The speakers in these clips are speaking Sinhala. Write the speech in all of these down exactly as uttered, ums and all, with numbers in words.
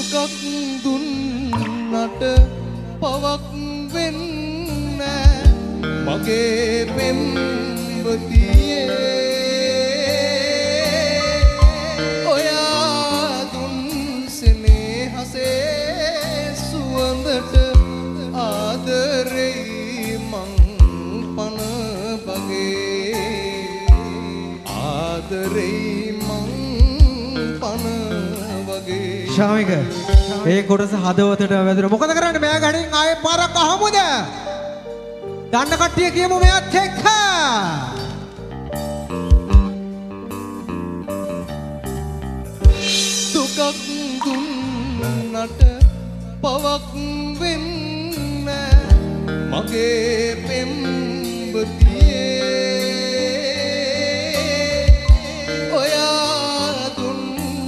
දුකක් දුන්නට පවක් වෙන්නේ මගේ පෙම්වතියේ ඔයා දුන් සෙනෙහසේ සුවඳට ආදරේ මං පන බගේ ආදරේ මං පන වගේ ශාමික ඒ කොටස හදවතට වැදුණා. මොකද කරන්නේ? මෙයා ගණන් ආයේ පාරක් අහමුද? දන්න කට්ටිය කියමු මෙයාත් එක්ක. දුකක් දුන්නට පවක් වෙන්නේ මගේ පෙම්වතියේ ඔයා දුන්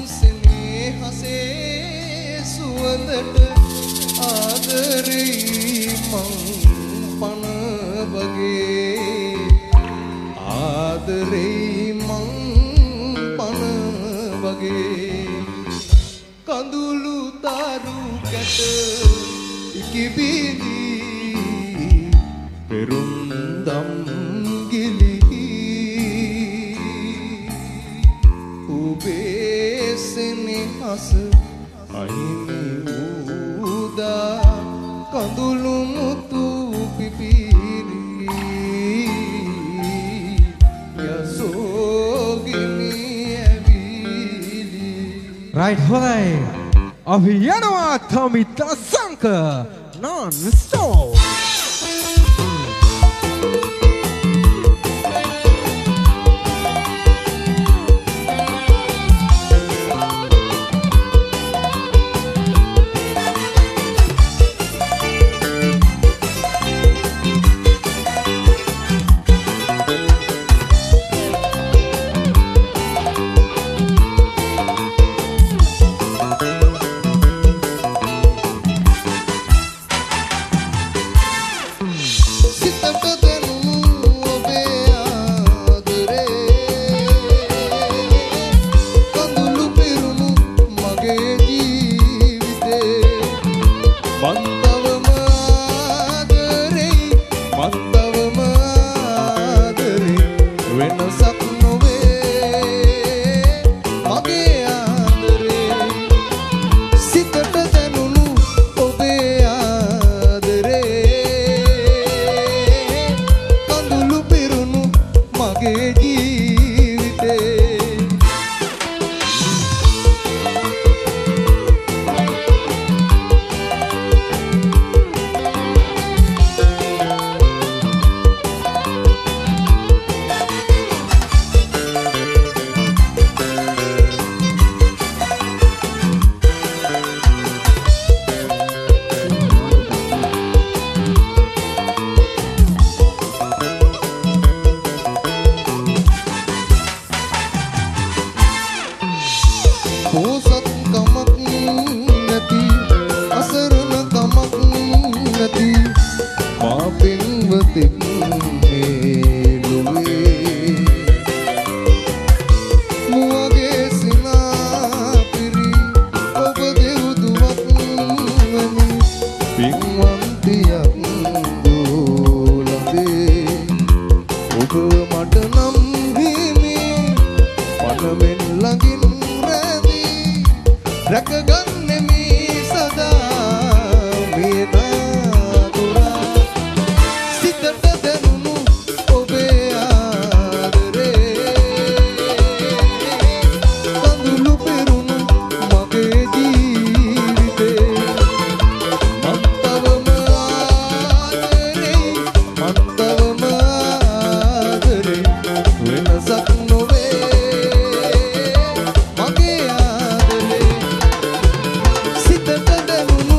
සෙනෙහසේ සුවඳට ආදරේ මං පන වගේ ආදරේ මං පන වගේ කඳුළු දාරු කැට ඉකිබිදි පෙරුම්දම් ගිලිහි ඔබේ සෙනෙහස අහිමි වූදා කඳුළු මුතු පිපිරි යසෝගිනි ඇවිලි. රයිට් හොඳයි. අපි යනවා තමිත සංක non stop. සිතට දැනුණු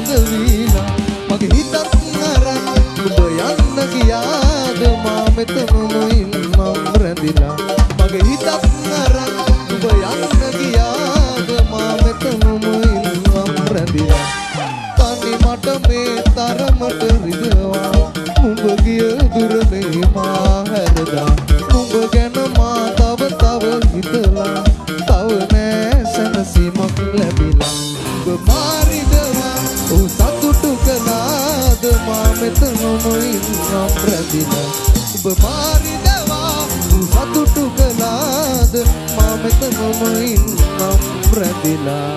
ළඟ වීලා මගේ හිතත් අරන් ඔබ යන්න ගියාද මා මෙතනම ඉන්නම් රැඳිලා මගේ හිතත් අරන් ඔබ යන්න ගියාද මා මෙතනම ඉන්නම් රැඳිලා තනි මට මේ තරමට රිදවා නුඹ ගිය දුර මේ මා හැරදා නුඹ ගැන මා තව තව හිතලා තව නෑ සැනසීමක් ලැබිලා ඔබ මාරිදවා ඔහු සතුටු කළාද මා මෙතනම ඉන්නම් රැඳිලා ඔබ මාරිදවා ඔහු සතුටු කළාද මා මෙතනම ඉන්නම් රැඳිලා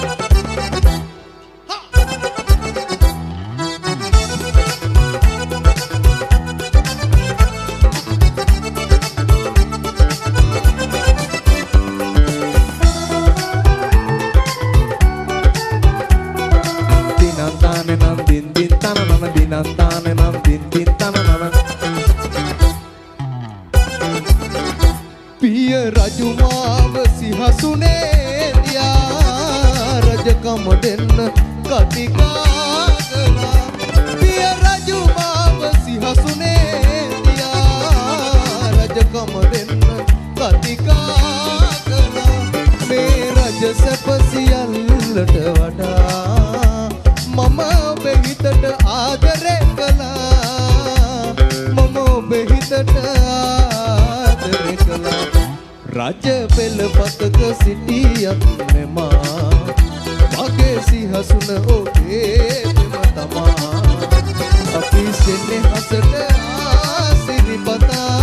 පිය රජුමාව සිහසුනේ දියා රජකම දෙන්න කතිකා කළා පිය රජුමාව සිහසුනේ දියා රජකම දෙන්න කතිකා කළා මේ රජ සැප සියල්ලට වඩා මම ඔබේ හිතට ආදරේ කළා මම ඔබේ හිතට ආදරේ කළා රජ පෙළපතක සිටියත් නෙමා මගේ සිහසුන ඔබේ දෙම තමා අපි සෙනෙහසට ආසිරිපතා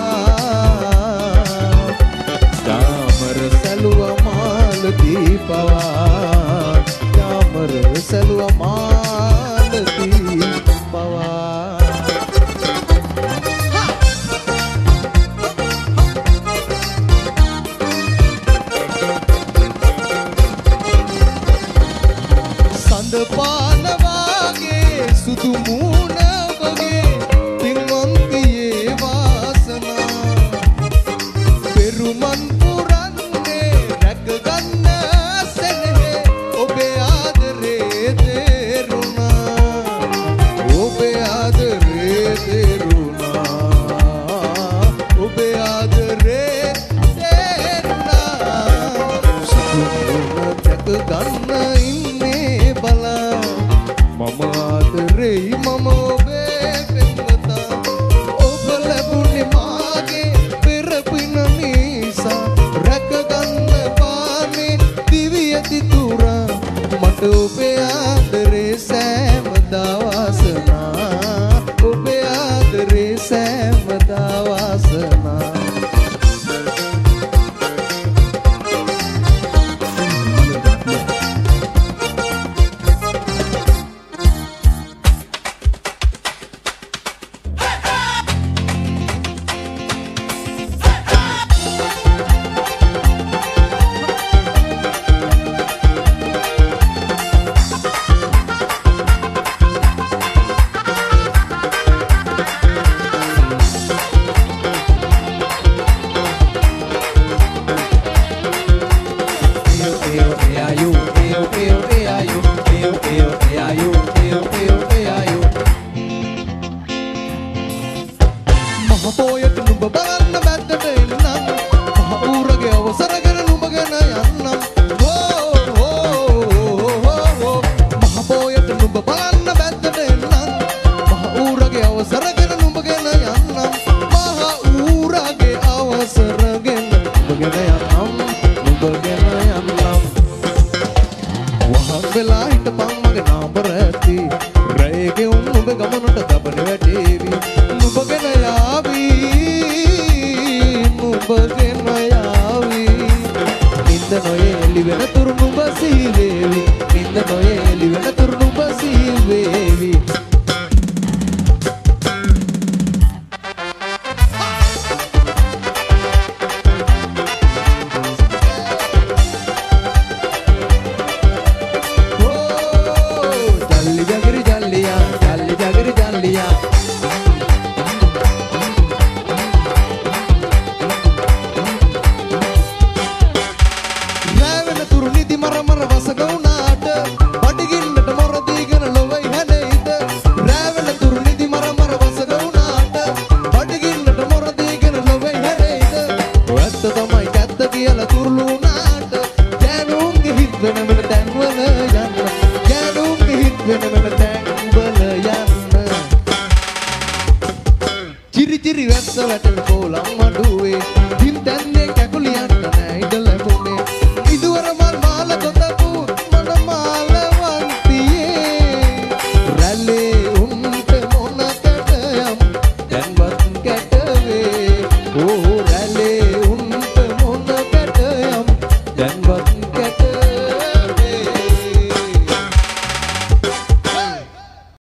දාමර සැලුවා මාලදී පවා දාමර සැලුවා මාලදී පවා පානවාගේ සුදු මූණ වගේ පින්වන්තියේ වාසනා පෙරුමන් පුරන්නේ රැකගන්න සෙනෙහේ ඔබේ ආදරේ තේරුණා ඔබේ ආදරේ තේරුණා ඔබේ ආදරේ තේරුණා සුදු මූණ රැකගන්න මම ආදරෙයි මම ඔබේ පෙම්වතා ඔබ ලැබුණේ මාගේ පෙර පින නිසා රැකගන්න පානේ දිවි ඇති තුරා මට ඔබේ ආදරේ සෑමදා වාසනා ඔබේ ආදරේ සෑමදා වාසනා මහපොයට නුඹ බලන්න බැද්දට එන්නම් මහ ඌරගේ අවසරගෙන නුඹ ගැන යන්නම් මහපොයට නුඹ බලන්න බැද්දට එන්නම් මහ ඌරගේ අවසරගෙන නුඹ ගැන යන්නම් මහ ඌරගේ අවසරගෙන නුඹ ගැන යන්නම් නුඹ ගැන යන්නම් වහන් වෙලා හිටපන් මගේ නාම රැති